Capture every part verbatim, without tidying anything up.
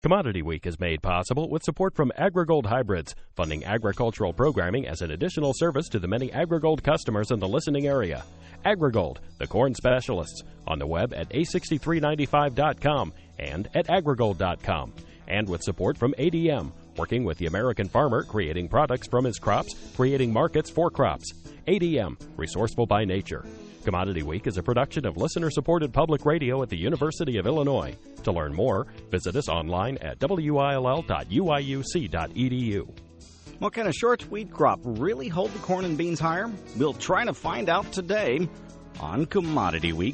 Commodity Week is made possible with support from AgriGold Hybrids, funding agricultural programming as an additional service to the many AgriGold customers in the listening area. AgriGold, the corn specialists, on the web at A six three nine five dot com and at agrigold dot com. And with support from A D M, working with the American farmer, creating products from his crops, creating markets for crops. A D M, resourceful by nature. Commodity Week is a production of listener-supported public radio at the University of Illinois. To learn more, visit us online at W I L L dot U I U C dot E D U. Well, can a short wheat crop really hold the corn and beans higher? We'll try to find out today on Commodity Week.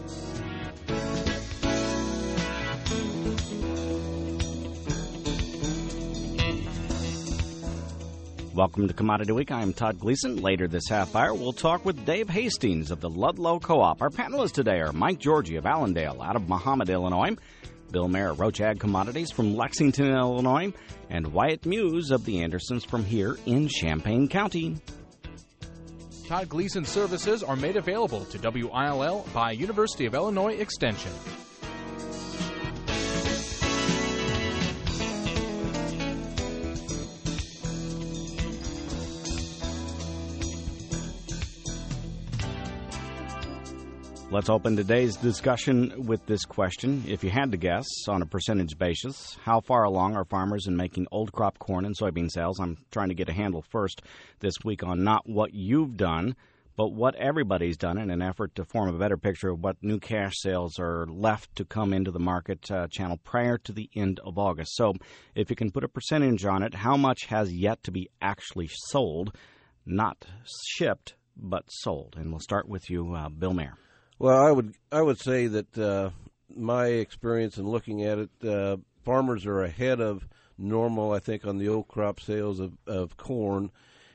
Welcome to Commodity Week. I'm Todd Gleason. Later this half hour, we'll talk with Dave Hastings of the Ludlow Co-op. Our panelists today are Mike Georgie of Allendale out of Mahomet, Illinois, Bill Mayer of Roach Ag Commodities from Lexington, Illinois, and Wyatt Muse of the Andersons from here in Champaign County. Todd Gleason services are made available to W I L L by University of Illinois Extension. Let's open today's discussion with this question. If you had to guess on a percentage basis, how far along are farmers in making old crop corn and soybean sales? I'm trying to get a handle first this week on not what you've done, but what everybody's done in an effort to form a better picture of what new cash sales are left to come into the market uh, channel prior to the end of August. So if you can put a percentage on it, how much has yet to be actually sold, not shipped, but sold? And we'll start with you, uh, Bill Mayer. Well, I would I would say that uh, my experience in looking at it, uh, farmers are ahead of normal, I think, on the old crop sales of, of corn.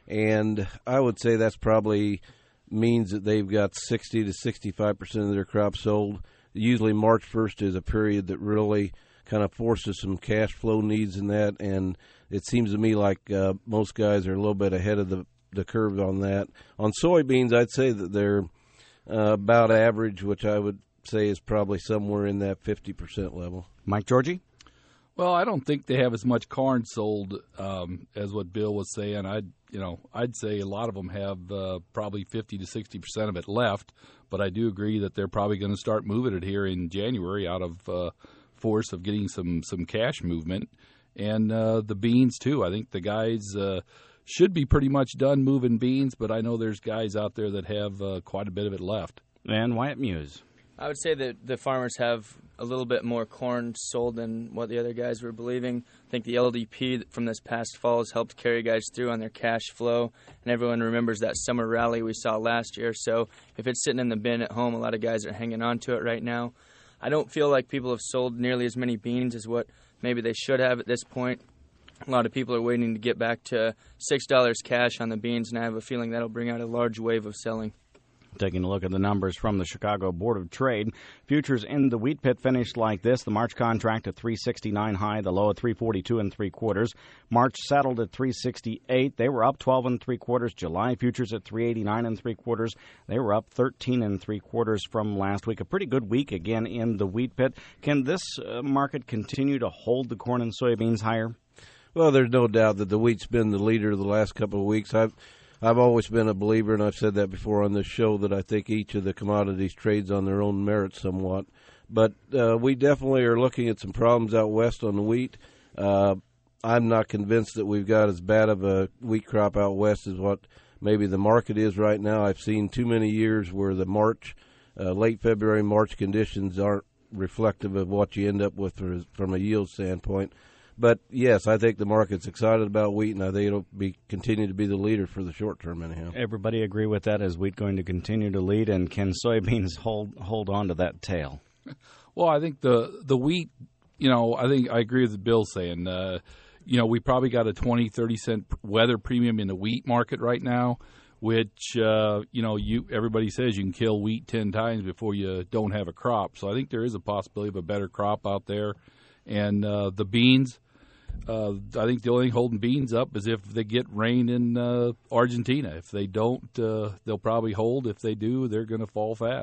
And I would say that's probably means that they've got sixty to sixty-five percent of their crop sold. Usually March first is a period that really kind of forces some cash flow needs in that. And it seems to me like uh, most guys are a little bit ahead of the, the curve on that. On soybeans, I'd say that they're Uh, about average, which I would say is probably somewhere in that fifty percent level. Mike Georgie? Well, I don't think they have as much corn sold um, as what Bill was saying. I'd, you know, I'd say a lot of them have uh, probably fifty to sixty percent of it left, but I do agree that they're probably going to start moving it here in January out of uh, force of getting some, some cash movement. And uh, the beans, too. I think the guys uh, should be pretty much done moving beans, but I know there's guys out there that have uh, quite a bit of it left. And Wyatt Muse. I would say that the farmers have a little bit more corn sold than what the other guys were believing. I think the L D P from this past fall has helped carry guys through on their cash flow, and everyone remembers that summer rally we saw last year. So if it's sitting in the bin at home, a lot of guys are hanging on to it right now. I don't feel like people have sold nearly as many beans as what maybe they should have at this point. A lot of people are waiting to get back to six dollars cash on the beans, and I have a feeling that'll bring out a large wave of selling. Taking a look at the numbers from the Chicago Board of Trade, futures in the wheat pit finished like this. The March contract at three sixty-nine high, the low at three forty-two and three quarters. March settled at three sixty-eight. They were up twelve and three quarters. July futures at three eighty-nine and three quarters. They were up thirteen and three quarters from last week. A pretty good week again in the wheat pit. Can this uh, market continue to hold the corn and soybeans higher? Well, there's no doubt that the wheat's been the leader the last couple of weeks. I've I've always been a believer, and I've said that before on this show, that I think each of the commodities trades on their own merit somewhat. But uh, we definitely are looking at some problems out west on the wheat. Uh, I'm not convinced that we've got as bad of a wheat crop out west as what maybe the market is right now. I've seen too many years where the March, uh, late February, March conditions aren't reflective of what you end up with for, from a yield standpoint. But, yes, I think the market's excited about wheat, and I think it'll be continue to be the leader for the short term anyhow. Everybody agree with that? Is wheat going to continue to lead, and can soybeans hold hold on to that tail? Well, I think the, the wheat, you know, I think I agree with Bill saying, uh, you know, we probably got a twenty, thirty cent weather premium in the wheat market right now, which, uh, you know, you everybody says you can kill wheat ten times before you don't have a crop. So I think there is a possibility of a better crop out there. And uh, the beans, Uh, I think the only thing holding beans up is if they get rain in uh, Argentina. If they don't, uh, they'll probably hold. If they do, they're going to fall fast.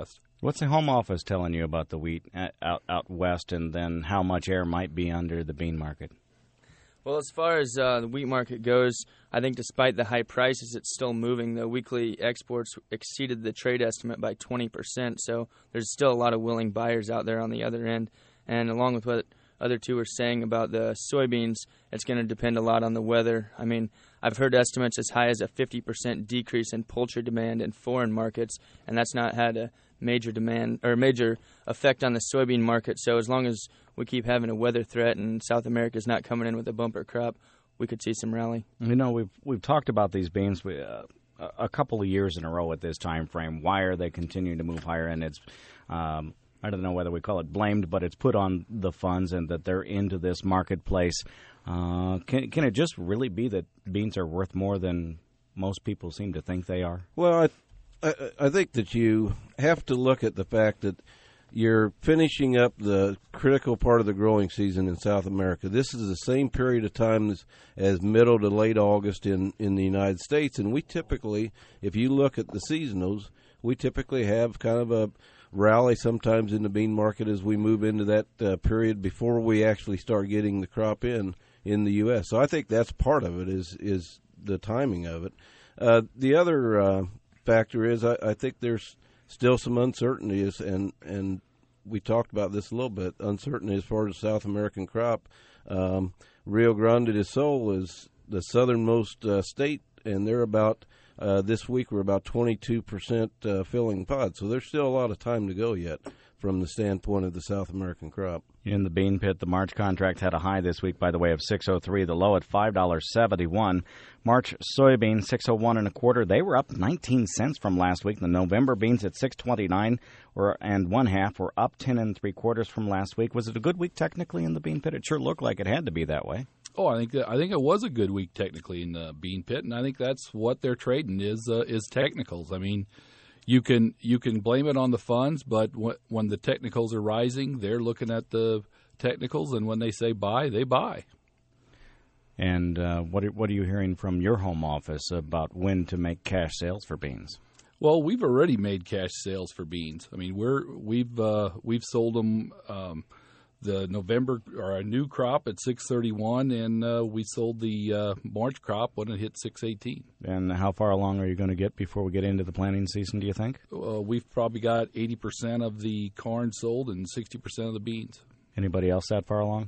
What's the home office telling you about the wheat out out west, and then how much air might be under the bean market? Well, as far as uh, the wheat market goes, I think despite the high prices, it's still moving. The weekly exports exceeded the trade estimate by twenty percent, so there's still a lot of willing buyers out there on the other end. And along with what other two were saying about the soybeans, it's going to depend a lot on the weather. I mean, I've heard estimates as high as a fifty percent decrease in poultry demand in foreign markets, and that's not had a major demand or major effect on the soybean market. So as long as we keep having a weather threat and South America's not coming in with a bumper crop, we could see some rally. You know, we've we've talked about these beans uh, a couple of years in a row at this time frame. Why are they continuing to move higher? And it's um, I don't know whether we call it blamed, but it's put on the funds and that they're into this marketplace. Uh, can can it just really be that beans are worth more than most people seem to think they are? Well, I, I, I think that you have to look at the fact that you're finishing up the critical part of the growing season in South America. This is the same period of time as, as middle to late August in, in the United States. And we typically, if you look at the seasonals, we typically have kind of a rally sometimes in the bean market as we move into that uh, period before we actually start getting the crop in in the U S. So I think that's part of it is, is the timing of it. Uh, the other uh, factor is I, I think there's still some uncertainties, and, and we talked about this a little bit, uncertainty as far as the South American crop. Um, Rio Grande do Sul is the southernmost uh, state, and they're about, uh, this week we're about twenty-two percent uh, filling pods. So there's still a lot of time to go yet from the standpoint of the South American crop. In the bean pit, the March contract had a high this week, by the way, of six oh three, the low at five dollars and seventy-one cents. March soybean, six oh one and a quarter. They were up nineteen cents from last week. The November beans at six twenty-nine or and one half were up ten and three quarters from last week. Was it a good week technically in the bean pit? It sure looked like it had to be that way. Oh, I think that, I think it was a good week technically in the bean pit, and I think that's what they're trading is uh, is technicals. I mean, you can you can blame it on the funds, but w- when the technicals are rising, they're looking at the technicals, and when they say buy, they buy. And uh, what are, what are you hearing from your home office about when to make cash sales for beans? Well, we've already made cash sales for beans. I mean, we're we've uh, we've sold them um, the November or our new crop at six thirty-one, and uh, we sold the uh, March crop when it hit six eighteen. And how far along are you going to get before we get into the planting season, do you think? Uh, we've probably got eighty percent of the corn sold and sixty percent of the beans. Anybody else that far along?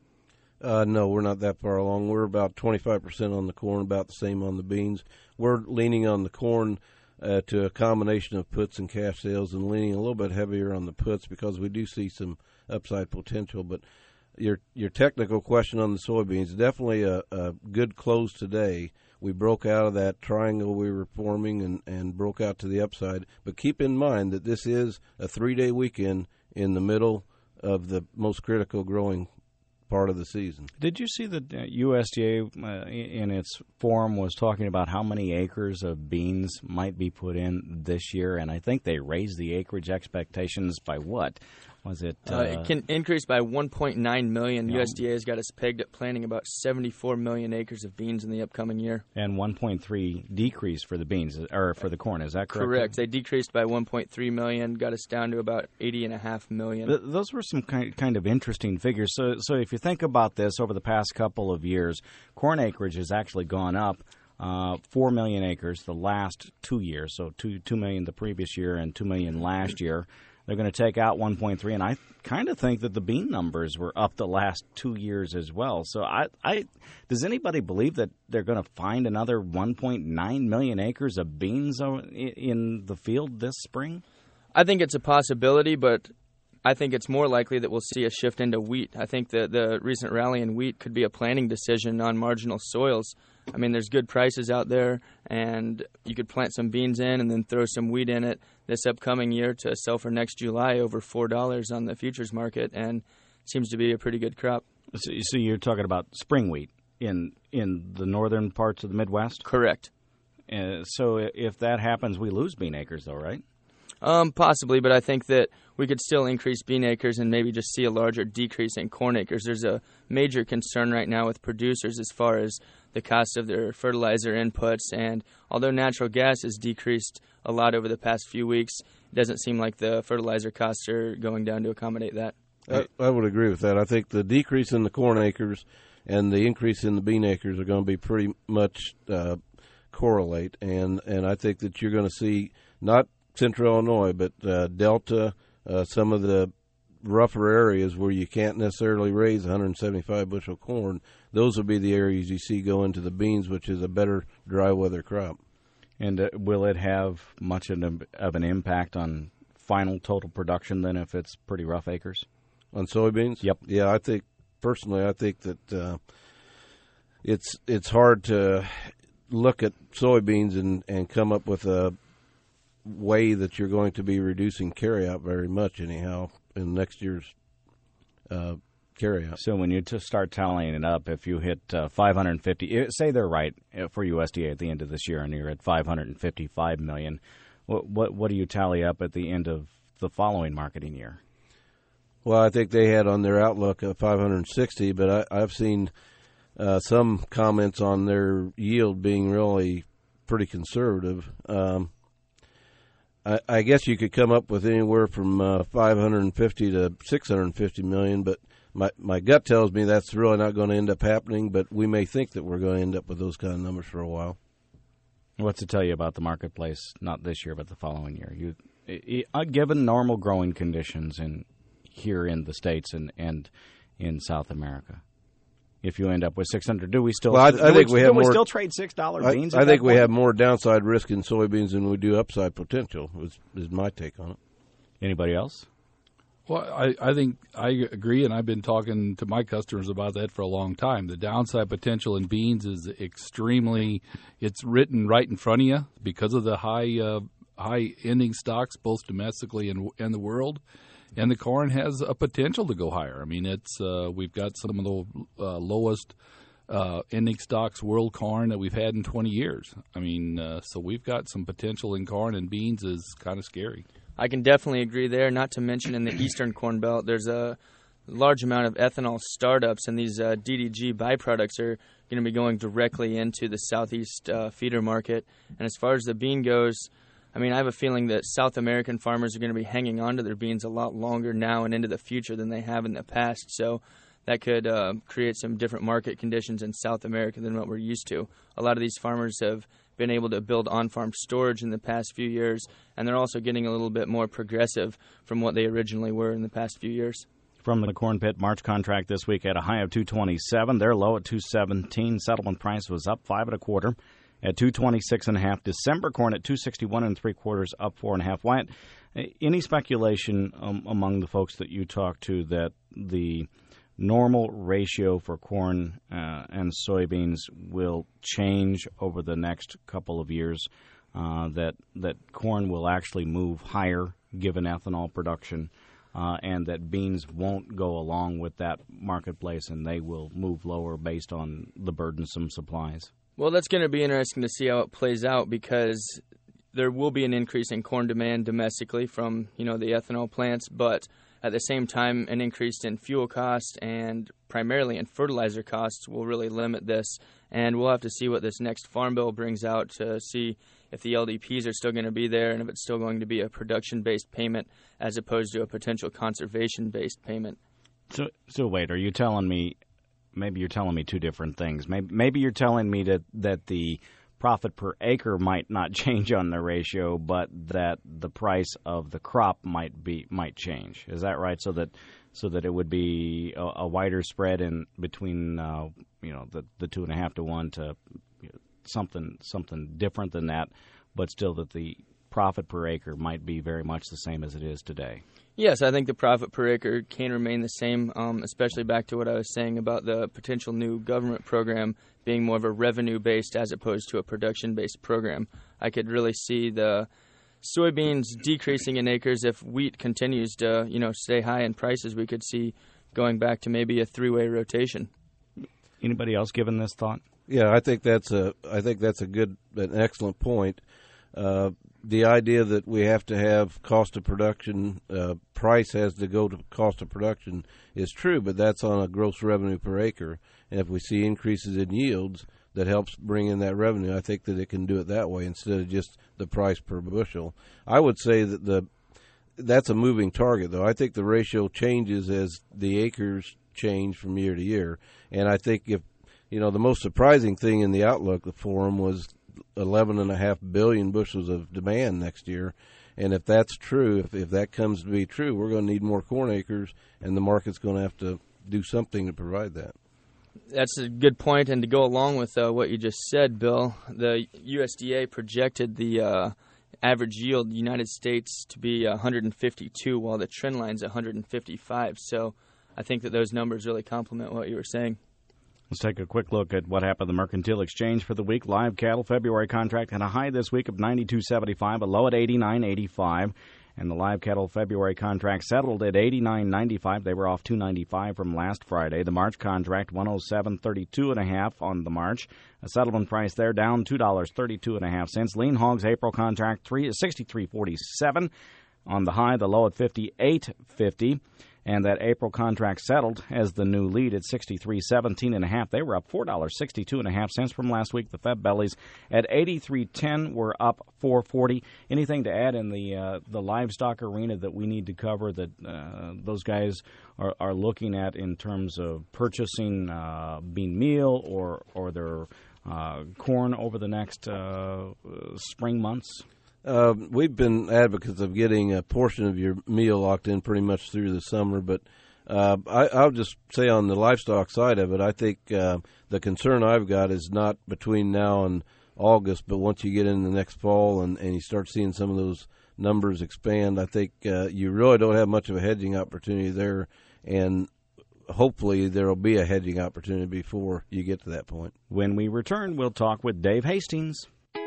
Uh, no, we're not that far along. We're about twenty-five percent on the corn, about the same on the beans. We're leaning on the corn uh, to a combination of puts and cash sales, and leaning a little bit heavier on the puts because we do see some upside potential. But your your technical question on the soybeans, definitely a, a good close today. We broke out of that triangle we were forming and, and broke out to the upside. But keep in mind that this is a three-day weekend in the middle of the most critical growing part of the season. Did you see that uh, U S D A uh, in its forum was talking about how many acres of beans might be put in this year? And I think they raised the acreage expectations by what? Was it? Uh, uh, it can increase by one point nine million. Yeah. U S D A has got us pegged at planting about seventy-four million acres of beans in the upcoming year. And one point three decrease for the beans, or for the corn, is that correct? Correct. They decreased by one point three million, got us down to about eighty point five million. Th- those were some kind kind of interesting figures. So, so if you think about this over the past couple of years, corn acreage has actually gone up uh, four million acres the last two years. So two two million the previous year and two million last year. They're going to take out one point three, and I kind of think that the bean numbers were up the last two years as well. So, I, I does anybody believe that they're going to find another one point nine million acres of beans in the field this spring? I think it's a possibility, but I think it's more likely that we'll see a shift into wheat. I think that the recent rally in wheat could be a planting decision on marginal soils. I mean, there's good prices out there, and you could plant some beans in and then throw some wheat in it this upcoming year to sell for next July over four dollars on the futures market, and it seems to be a pretty good crop. So, so you're talking about spring wheat in in the northern parts of the Midwest? Correct. Uh, so if that happens, we lose bean acres, though, right? Um, possibly, but I think that we could still increase bean acres and maybe just see a larger decrease in corn acres. There's a major concern right now with producers as far as the cost of their fertilizer inputs, and although natural gas has decreased a lot over the past few weeks, it doesn't seem like the fertilizer costs are going down to accommodate that. I, I would agree with that. I think the decrease in the corn acres and the increase in the bean acres are going to be pretty much uh, correlate, and, and I think that you're going to see not Central Illinois, but uh, Delta, uh, some of the rougher areas where you can't necessarily raise one hundred seventy-five bushel corn, those will be the areas you see go into the beans, which is a better dry weather crop. And uh, will it have much of an, of an impact on final total production than if it's pretty rough acres? On soybeans? Yep. Yeah, I think, personally, I think that uh, it's it's hard to look at soybeans and, and come up with a way that you're going to be reducing carryout very much anyhow in next year's uh, carryout. So when you just start tallying it up, if you hit uh, five hundred fifty, say they're right for U S D A at the end of this year, and you're at five hundred fifty-five million, what what, what do you tally up at the end of the following marketing year? Well, I think they had on their outlook of five hundred sixty, but I, I've seen uh, some comments on their yield being really pretty conservative. Um, I, I guess you could come up with anywhere from uh, five hundred fifty to six hundred fifty million, but my my gut tells me that's really not going to end up happening. But we may think that we're going to end up with those kind of numbers for a while. What's it tell you about the marketplace? Not this year, but the following year. You, it, uh, given normal growing conditions in here in the States and, and in South America, if you end up with six hundred, do we still? Well, I, I think we, we have do we more. still trade six dollar beans? I, I think we point? have more downside risk in soybeans than we do upside potential. Is, is my take on it. Anybody else? Well, I, I think I agree, and I've been talking to my customers about that for a long time. The downside potential in beans is extremely, it's written right in front of you because of the high uh, high ending stocks, both domestically and and the world. And the corn has a potential to go higher. I mean, it's uh, we've got some of the uh, lowest uh, ending stocks world corn that we've had in twenty years. I mean, uh, so we've got some potential in corn, and beans is kind of scary. I can definitely agree there, not to mention in the Eastern Corn Belt, there's a large amount of ethanol startups, and these uh, D D G byproducts are going to be going directly into the Southeast uh, feeder market. And as far as the bean goes, I mean, I have a feeling that South American farmers are going to be hanging on to their beans a lot longer now and into the future than they have in the past. So that could uh, create some different market conditions in South America than what we're used to. A lot of these farmers have been able to build on-farm storage in the past few years, and they're also getting a little bit more progressive from what they originally were in the past few years. From the corn pit, March contract this week at a high of two twenty-seven. They're low at two seventeen. Settlement price was up five and a quarter at two twenty-six and a half. December corn at two sixty-one and three quarters, up four and a half. Wyatt, any speculation um, among the folks that you talk to that the normal ratio for corn uh, and soybeans will change over the next couple of years, uh, that that corn will actually move higher given ethanol production, uh, and that beans won't go along with that marketplace and they will move lower based on the burdensome supplies? Well, that's going to be interesting to see how it plays out, because there will be an increase in corn demand domestically from, you know, the ethanol plants, but at the same time, an increase in fuel costs and primarily in fertilizer costs will really limit this. And we'll have to see what this next farm bill brings out to see if the L D Ps are still going to be there and if it's still going to be a production-based payment as opposed to a potential conservation-based payment. So, so wait, are you telling me, maybe you're telling me two different things. Maybe, maybe you're telling me that, that the profit per acre might not change on the ratio, but that the price of the crop might be might change. Is that right? So that so that it would be a, a wider spread in between uh, you know the the two and a half to one to you know, something something different than that, but still that the profit per acre might be very much the same as it is today. Yes, I think the profit per acre can remain the same, um, especially back to what I was saying about the potential new government program being more of a revenue-based as opposed to a production-based program. I could really see the soybeans decreasing in acres if wheat continues to, you know, stay high in prices. We could see going back to maybe a three-way rotation. Anybody else given this thought? Yeah, I think that's a I think that's a good, an excellent point. Uh, the idea that we have to have cost of production, uh, price has to go to cost of production is true, but that's on a gross revenue per acre. And if we see increases in yields, that helps bring in that revenue. I think that it can do it that way instead of just the price per bushel. I would say that the that's a moving target, though. I think the ratio changes as the acres change from year to year. And I think if, you know, the most surprising thing in the outlook for them was eleven and a half billion bushels of demand next year. And if that's true, if, if that comes to be true, we're going to need more corn acres, and the market's going to have to do something to provide that. That's a good point, and to go along with uh, what you just said, Bill, the U S D A projected the uh, average yield in the United States to be one hundred fifty-two, while the trend line's one hundred fifty-five. So I think that those numbers really complement what you were saying. Let's take a quick look at what happened at the Mercantile Exchange for the week. Live cattle February contract had a high this week of ninety-two seventy-five, a low at eighty-nine eighty-five. And the live cattle February contract settled at eighty-nine ninety-five. They were off two ninety-five from last Friday. The March contract one oh seven thirty-two and a half on the March. A settlement price there down two dollars and thirty-two and a half cents. Lean hogs April contract sixty-three forty-seven on the high, the low at fifty-eight fifty. And that April contract settled as the new lead at sixty-three seventeen and a half. They were up four dollars and sixty-two and a half cents from last week. The Feb bellies at eighty-three ten were up four forty. Anything to add in the uh, the livestock arena that we need to cover that uh, those guys are, are looking at in terms of purchasing uh, bean meal or or their uh, corn over the next uh, spring months? Uh, we've been advocates of getting a portion of your meal locked in pretty much through the summer, but uh, I, I'll just say on the livestock side of it, I think uh, the concern I've got is not between now and August, but once you get into the next fall and, and you start seeing some of those numbers expand, I think uh, you really don't have much of a hedging opportunity there, and hopefully there will be a hedging opportunity before you get to that point. When we return, we'll talk with Dave Hastings.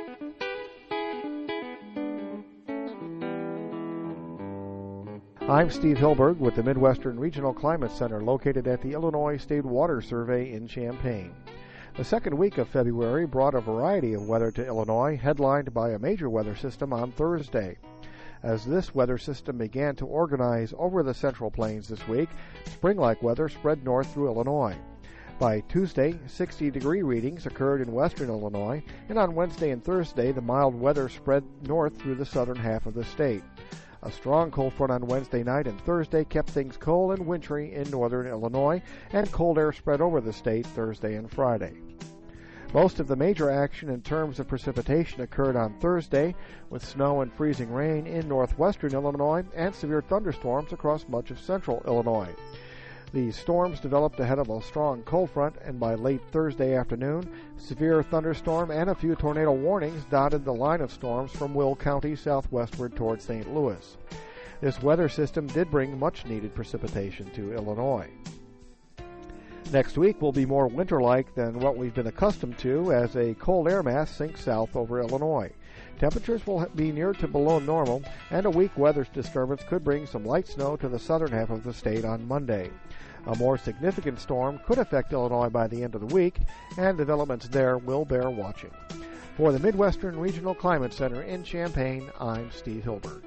I'm Steve Hilberg with the Midwestern Regional Climate Center located at the Illinois State Water Survey in Champaign. The second week of February brought a variety of weather to Illinois, headlined by a major weather system on Thursday. As this weather system began to organize over the Central Plains this week, spring-like weather spread north through Illinois. By Tuesday, sixty-degree readings occurred in western Illinois, and on Wednesday and Thursday, the mild weather spread north through the southern half of the state. A strong cold front on Wednesday night and Thursday kept things cold and wintry in northern Illinois, and cold air spread over the state Thursday and Friday. Most of the major action in terms of precipitation occurred on Thursday, with snow and freezing rain in northwestern Illinois and severe thunderstorms across much of central Illinois. These storms developed ahead of a strong cold front, and by late Thursday afternoon, severe thunderstorm and a few tornado warnings dotted the line of storms from Will County southwestward toward Saint Louis. This weather system did bring much-needed precipitation to Illinois. Next week will be more winter-like than what we've been accustomed to as a cold air mass sinks south over Illinois. Temperatures will be near to below normal, and a weak weather disturbance could bring some light snow to the southern half of the state on Monday. A more significant storm could affect Illinois by the end of the week, and developments there will bear watching. For the Midwestern Regional Climate Center in Champaign, I'm Steve Hilberg.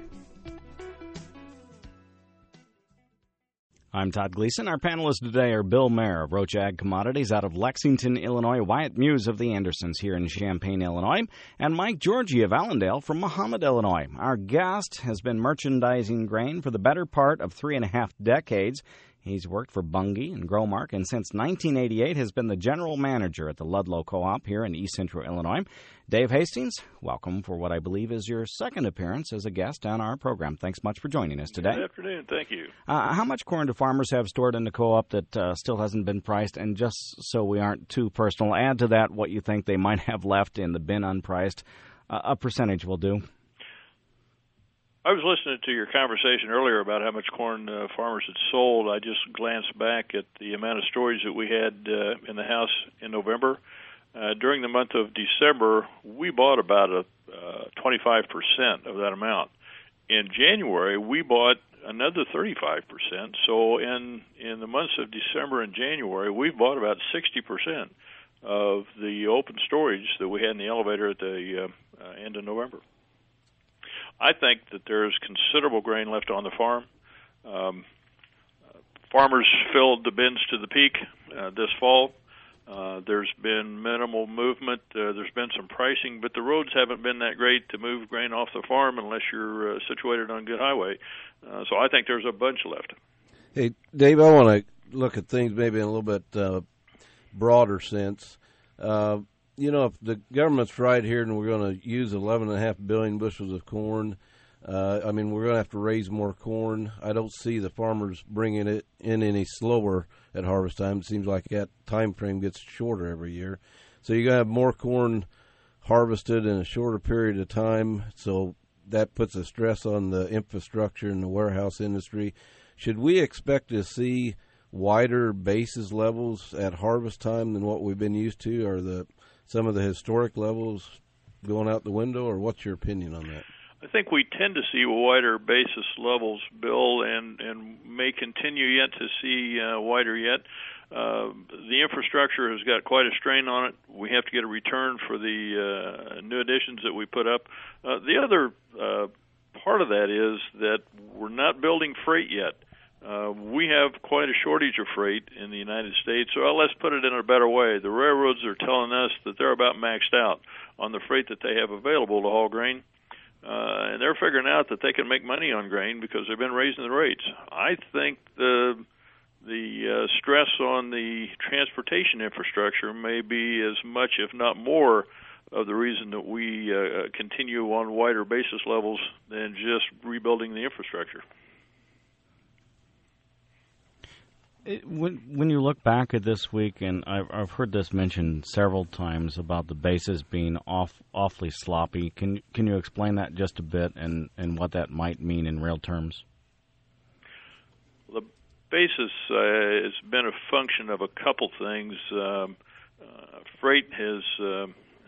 I'm Todd Gleason. Our panelists today are Bill Mayer of Roach Ag Commodities out of Lexington, Illinois, Wyatt Muse of the Andersons here in Champaign, Illinois, and Mike Georgie of Allendale from Mahomet, Illinois. Our guest has been merchandising grain for the better part of three and a half decades. He's worked for Bunge and Growmark, and since nineteen eighty-eight has been the general manager at the Ludlow Co-op here in East Central Illinois. Dave Hastings, welcome for what I believe is your second appearance as a guest on our program. Thanks much for joining us today. Good afternoon. Thank you. Uh, how much corn do farmers have stored in the co-op that uh, still hasn't been priced? And just so we aren't too personal, add to that what you think they might have left in the bin unpriced. Uh, a percentage will do. I was listening to your conversation earlier about how much corn uh, farmers had sold. I just glanced back at the amount of storage that we had uh, in the house in November. Uh, during the month of December, we bought about a uh, twenty-five percent of that amount. In January, we bought another thirty-five percent. So in, in the months of December and January, we've bought about sixty percent of the open storage that we had in the elevator at the uh, uh, end of November. I think that there's considerable grain left on the farm. Um, farmers filled the bins to the peak uh, this fall. Uh, there's been minimal movement. Uh, there's been some pricing, but the roads haven't been that great to move grain off the farm unless you're uh, situated on a good highway. Uh, so I think there's a bunch left. Hey, Dave, I want to look at things maybe in a little bit uh, broader sense. Uh, you know, if the government's right here and we're going to use eleven point five billion bushels of corn, uh, I mean, we're going to have to raise more corn. I don't see the farmers bringing it in any slower at harvest time. It seems like that time frame gets shorter every year. So you're going to have more corn harvested in a shorter period of time, so that puts a stress on the infrastructure and the warehouse industry. Should we expect to see wider basis levels at harvest time than what we've been used to? Are the some of the historic levels going out the window, or what's your opinion on that? I think we tend to see wider basis levels, Bill, and, and may continue yet to see uh, wider yet. Uh, the infrastructure has got quite a strain on it. We have to get a return for the uh, new additions that we put up. Uh, the other uh, part of that is that we're not building freight yet. Uh, we have quite a shortage of freight in the United States, so let's put it in a better way. The railroads are telling us that they're about maxed out on the freight that they have available to haul grain. Uh, and they're figuring out that they can make money on grain because they've been raising the rates. I think the the uh, stress on the transportation infrastructure may be as much, if not more, of the reason that we uh, continue on wider basis levels than just rebuilding the infrastructure. It, when when you look back at this week, and I've, I've heard this mentioned several times about the basis being off awfully sloppy, can can you explain that just a bit and, and what that might mean in real terms? The basis uh, has been a function of a couple things. Um, uh, freight has uh, uh,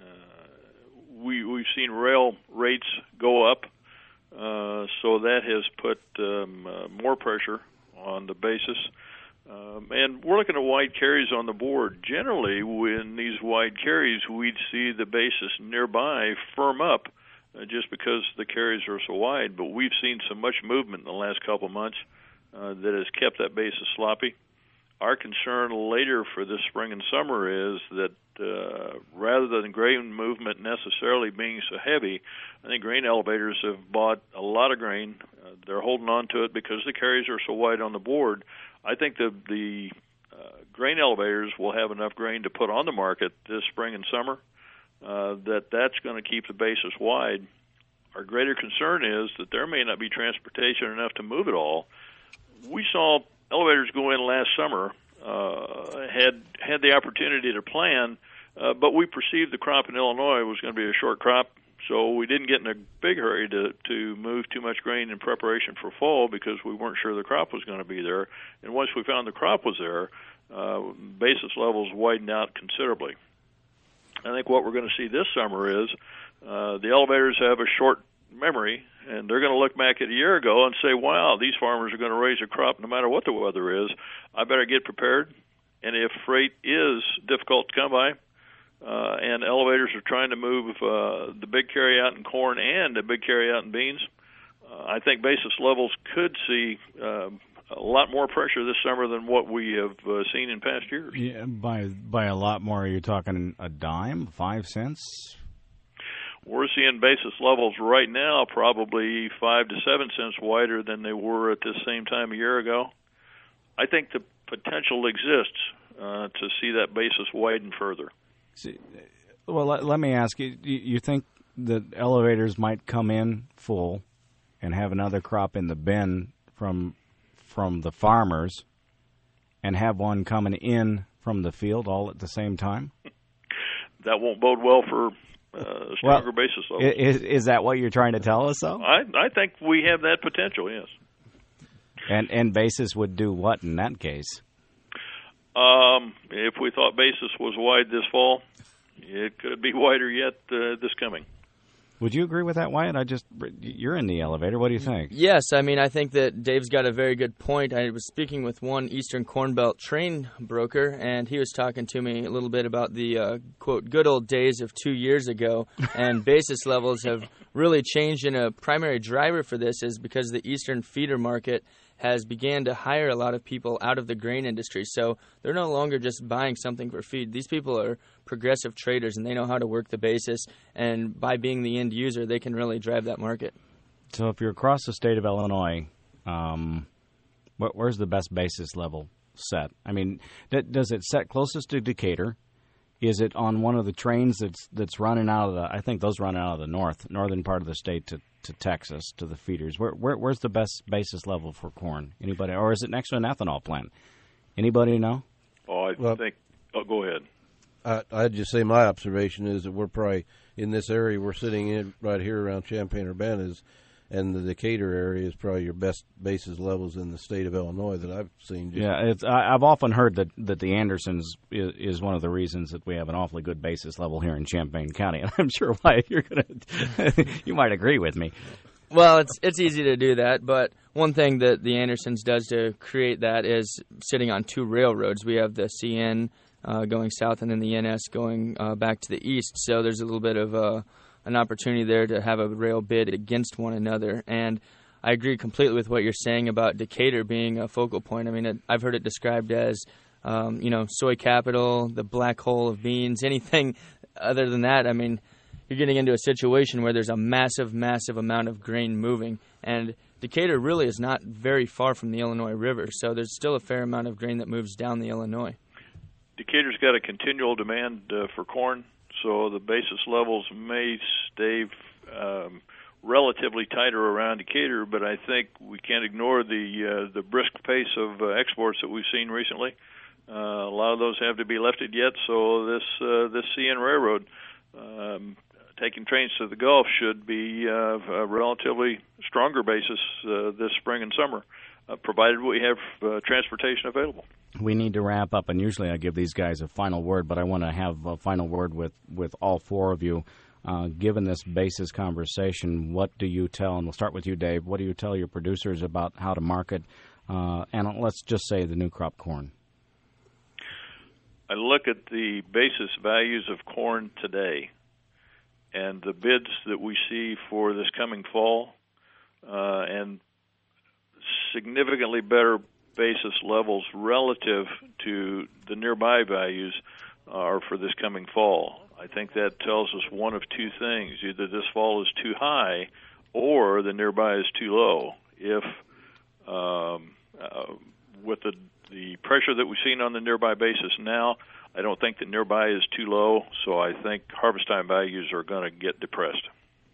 we we've seen rail rates go up, uh, so that has put um, uh, more pressure on the basis. Um, and we're looking at wide carries on the board. Generally, when these wide carries, we'd see the basis nearby firm up uh, just because the carries are so wide. But we've seen so much movement in the last couple of months uh, that has kept that basis sloppy. Our concern later for this spring and summer is that uh, rather than grain movement necessarily being so heavy, I think grain elevators have bought a lot of grain. Uh, they're holding on to it because the carries are so wide on the board. I think the the uh, grain elevators will have enough grain to put on the market this spring and summer uh, that that's going to keep the basis wide. Our greater concern is that there may not be transportation enough to move it all. We saw elevators go in last summer, uh, had had the opportunity to plan, uh, but we perceived the crop in Illinois was going to be a short crop. So we didn't get in a big hurry to, to move too much grain in preparation for fall because we weren't sure the crop was going to be there. And once we found the crop was there, uh, basis levels widened out considerably. I think what we're going to see this summer is uh, the elevators have a short memory, and they're going to look back at a year ago and say, wow, these farmers are going to raise a crop no matter what the weather is. I better get prepared. And if freight is difficult to come by, Uh, and elevators are trying to move uh, the big carryout in corn and the big carryout in beans, uh, I think basis levels could see uh, a lot more pressure this summer than what we have uh, seen in past years. Yeah, by by a lot more, are you talking a dime, five cents? We're seeing basis levels right now probably five to seven cents wider than they were at this same time a year ago. I think the potential exists uh, to see that basis widen further. Well, let, let me ask you, you think that elevators might come in full and have another crop in the bin from from the farmers and have one coming in from the field all at the same time? That won't bode well for uh, stronger well, basis levels. Is, is that what you're trying to tell us, though? I, I think we have that potential, yes. And, and basis would do what in that case? Um, if we thought basis was wide this fall, it could be wider yet uh, this coming. Would you agree with that, Wyatt? I just you're in the elevator. What do you think? Yes, I mean I think that Dave's got a very good point. I was speaking with one Eastern Corn Belt train broker, and he was talking to me a little bit about the uh, quote good old days of two years ago, and basis levels have really changed. And a primary driver for this is because the Eastern feeder market has began to hire a lot of people out of the grain industry. So they're no longer just buying something for feed. These people are progressive traders, and they know how to work the basis. And by being the end user, they can really drive that market. So if you're across the state of Illinois, um, where's the best basis level set? I mean, does it set closest to Decatur? Is it on one of the trains that's that's running out of the? I think those run out of the north northern part of the state to, to Texas to the feeders. Where, where where's the best basis level for corn? Anybody, or is it next to an ethanol plant? Anybody know? Oh, I well, think. Oh, go ahead. I, I'd just say my observation is that we're probably in this area we're sitting in right here around Champaign-Urbana is. And the Decatur area is probably your best basis levels in the state of Illinois that I've seen. Just yeah, it's, I, I've often heard that, that the Andersons is, is one of the reasons that we have an awfully good basis level here in Champaign County. And I'm sure why you're going to, you might agree with me. Well, it's it's easy to do that, but one thing that the Andersons does to create that is sitting on two railroads. We have the C N uh, going south and then the N S going uh, back to the east. So there's a little bit of a an opportunity there to have a rail bid against one another. And I agree completely with what you're saying about Decatur being a focal point. I mean, it, I've heard it described as, um, you know, soy capital, the black hole of beans, anything other than that. I mean, you're getting into a situation where there's a massive, massive amount of grain moving. And Decatur really is not very far from the Illinois River, so there's still a fair amount of grain that moves down the Illinois. Decatur's got a continual demand uh, for corn. So the basis levels may stay um, relatively tighter around Decatur, but I think we can't ignore the uh, the brisk pace of uh, exports that we've seen recently. Uh, a lot of those have to be lifted yet, so this uh, this C N Railroad um, taking trains to the Gulf should be uh, a relatively stronger basis uh, this spring and summer, uh, provided we have uh, transportation available. We need to wrap up, and usually I give these guys a final word, but I want to have a final word with, with all four of you. Uh, given this basis conversation, what do you tell, and we'll start with you, Dave, what do you tell your producers about how to market, uh, and let's just say the new crop corn? I look at the basis values of corn today and the bids that we see for this coming fall, uh, and significantly better basis levels relative to the nearby values are for this coming fall. I think that tells us one of two things. Either this fall is too high or the nearby is too low. If um, uh, with the, the pressure that we've seen on the nearby basis now, I don't think that nearby is too low, so I think harvest time values are going to get depressed.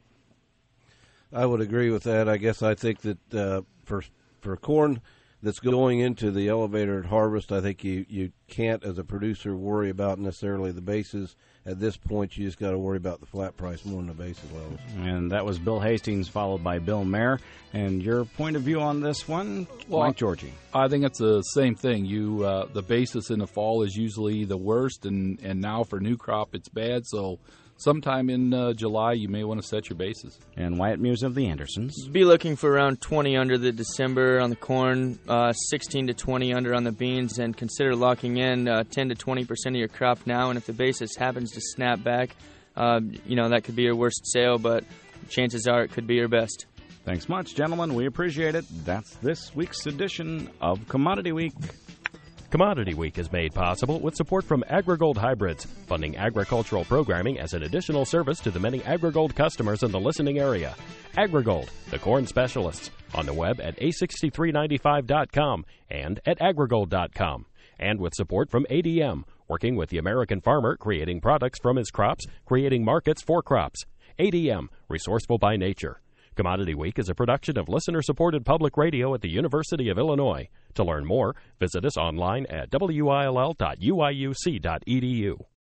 I would agree with that. I guess I think that uh, for for corn that's going into the elevated harvest, I think you, you can't, as a producer, worry about necessarily the bases. At this point, you just got to worry about the flat price more than the basis levels. And that was Bill Hastings, followed by Bill Mayer. And your point of view on this one, well, Mike Georgie? I think it's the same thing. You uh, the basis in the fall is usually the worst, and, and now for new crop, it's bad. So sometime in uh, July, you may want to set your bases. And Wyatt Muse of the Andersons. Be looking for around twenty under the December on the corn, uh, sixteen to twenty under on the beans, and consider locking in uh, ten to twenty percent of your crop now. And if the basis happens to snap back, uh, you know, that could be your worst sale, but chances are it could be your best. Thanks much, gentlemen. We appreciate it. That's this week's edition of Commodity Week. Commodity Week is made possible with support from AgriGold Hybrids, funding agricultural programming as an additional service to the many AgriGold customers in the listening area. AgriGold, the corn specialists, on the web at a six three nine five dot com and at agrigold dot com. And with support from A D M, working with the American farmer, creating products from his crops, creating markets for crops. A D M, resourceful by nature. Commodity Week is a production of listener-supported public radio at the University of Illinois. To learn more, visit us online at w i l l dot u i u c dot e d u.